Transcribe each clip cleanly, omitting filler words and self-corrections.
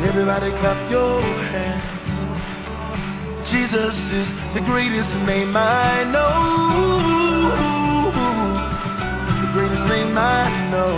Everybody clap your hands. Jesus is the greatest name I know. The greatest name I know.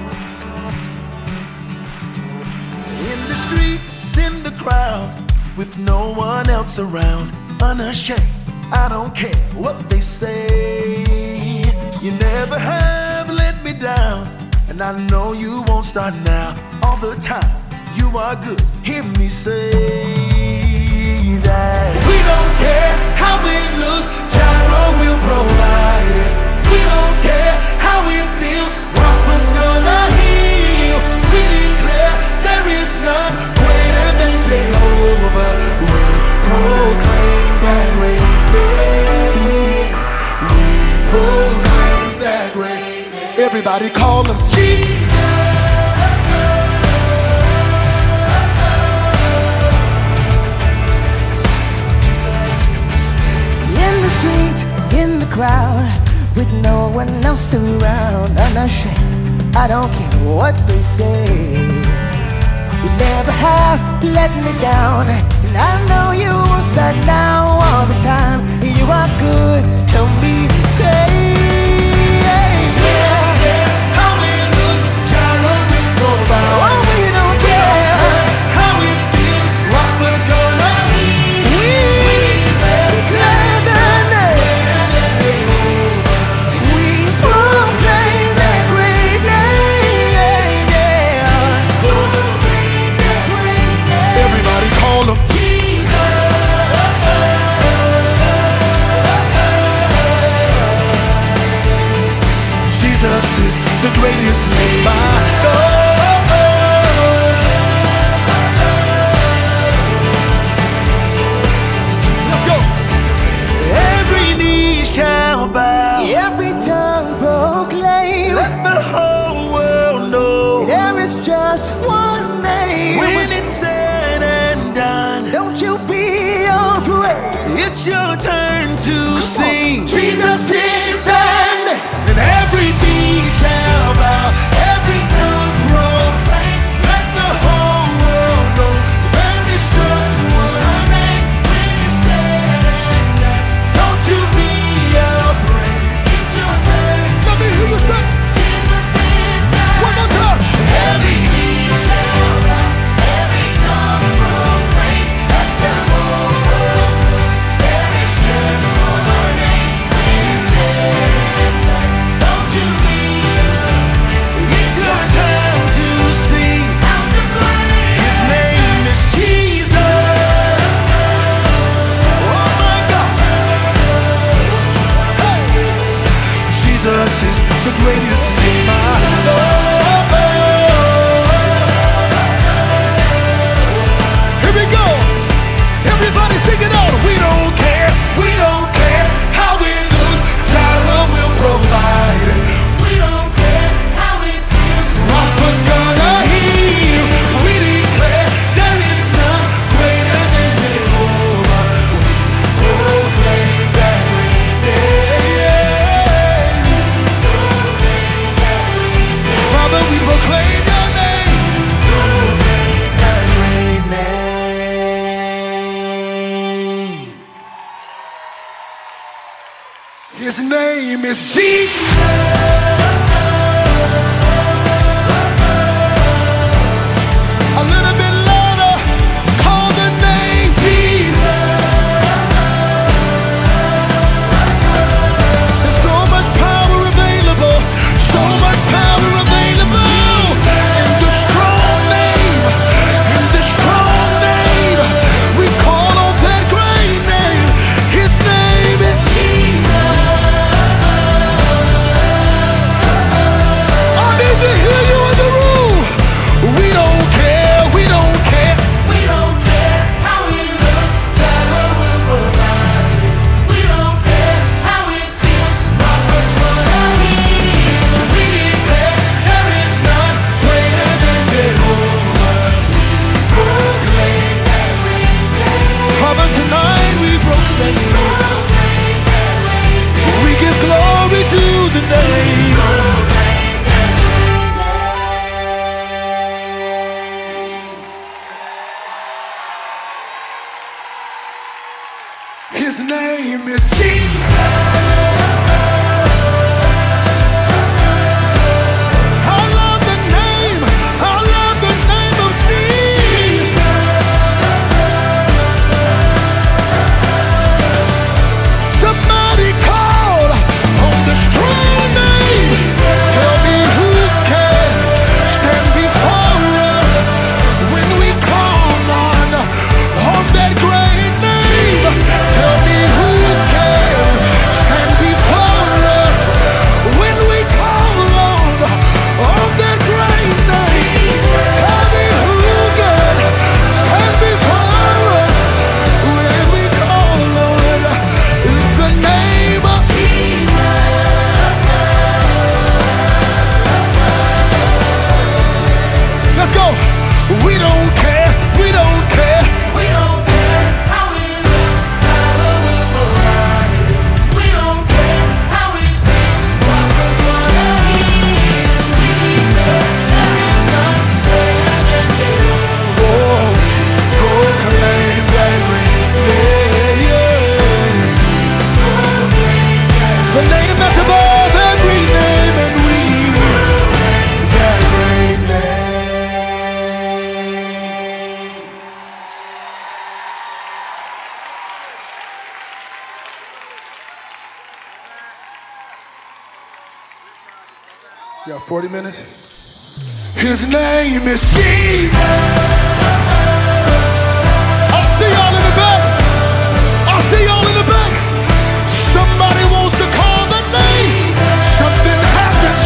In the streets, in the crowd, with no one else around, unashamed, I don't care what they say. You never have let me down, and I know you won't start now. All the time, you are good. Hear me say that we don't care how it looks, Jireh will provide it. We don't care how it feels, Rapha's gonna heal. We declare there is none greater than Jehovah. We proclaim that great name. We proclaim that great name. Everybody call him Jesus. In the crowd, with no one else around, unashamed, I don't care what they say. You never have let me down, and I know you won't start now. All the time, you are good. Help me say, yeah. How it looks, Jireh will provide. Oh, we don't care how it feels, Rapha's gonna heal. We declare that Jesus is the greatest name I know. Let's go. Every knee shall bow, every tongue proclaim, let the whole world know there is just one name. When it's said and done, don't you be afraid. It's your turn to sing. Jesus is the name. And every knee shall bow, every tongue proclaim, let the whole world know there is just one name. When it's said and done, don't you be afraid. It's your turn. Let me hear you say, Jesus is mine. One more time. Every knee shall bow, every tongue proclaim, let the whole world know there is just one name. When it's said and done, don't you be afraid. It's your time to sing. His name is Jesus. Oh my God. Hey. Jesus is the greatest name I know. Here we go. Everybody sing it out. We don't care. We don't care how it looks. Jireh will provide. We don't care how it feels. Rapha's gonna heal. We declare there is none greater than Jehovah. We proclaim that great name. Father, we proclaim your name. That great name. His name is Jesus. A little bit louder, call the name Jesus. There's so much power available, so much power available in the strong name, in the strong name. We call on that great name. His name is Jesus. You got 40 minutes? His name is Jesus. I'll see y'all in the back. I'll see y'all in the back. Somebody wants to call the name. Something happens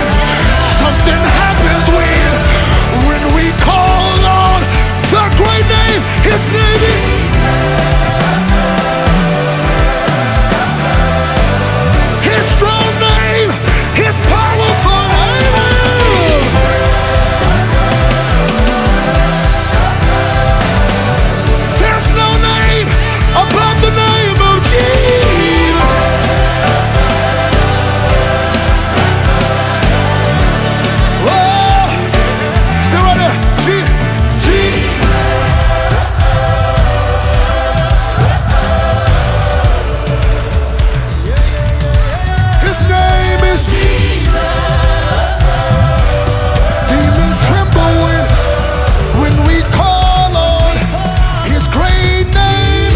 when we call on the great name. His name is His strong name, His powerful name. There's no name above the name of Jesus. Oh, still right there. Jesus. His name is Jesus. Demons tremble when we call on His great name.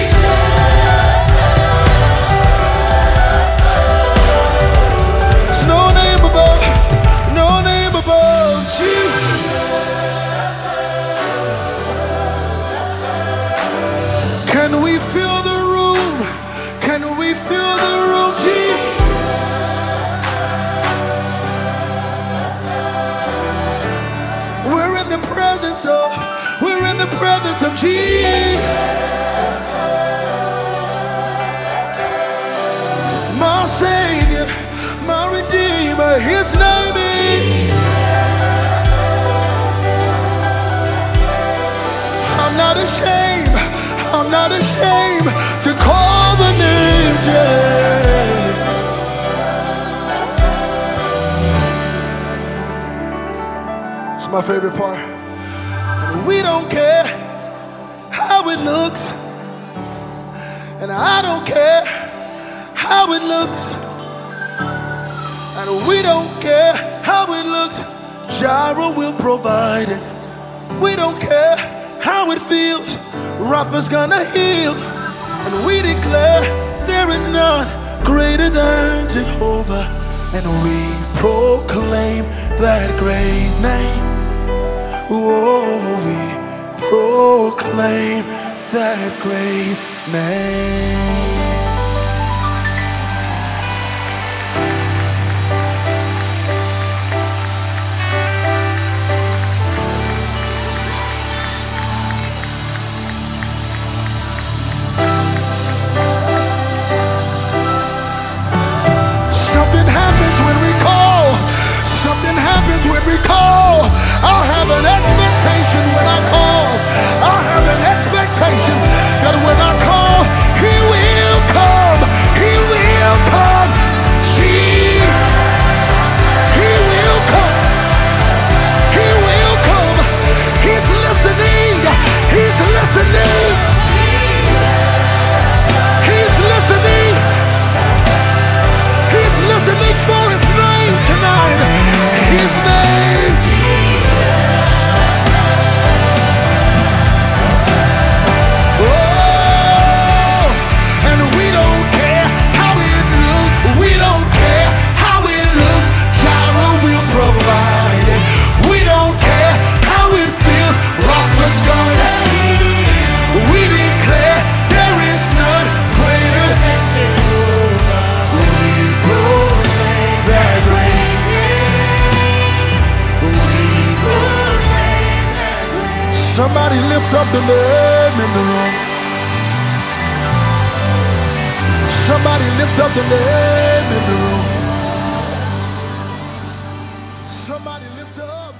There's no name above Jesus. Can we fill the room? Can we fill the room, Jesus? We're in the presence of Jesus. My Savior, my Redeemer, His name is. I'm not ashamed to call the name Jesus. It's my favorite part. And we don't care how it looks, and I don't care how it looks, and we don't care how it looks. Jireh will provide it. We don't care how it feels. Rapha's gonna heal, and we declare there is none greater than Jehovah, and we proclaim that great name. Oh, we proclaim that great name. Something happens when we call. Something happens when we call. I'll have an expectation when I call. I'll have an expectation that when I call, He will come. He will come. He will come. He will come. He's listening. He's listening. He's listening. He's listening for His name tonight. His name. Oh, and we don't care how it looks. We don't care how it looks. Jireh will provide it. We don't care how it feels. Rapha's gonna heal. We declare there is none greater than Jehovah. We proclaim that great name. We proclaim that great name. Somebody lift up the name in the room. Somebody lift up the name in the room. Somebody lift up.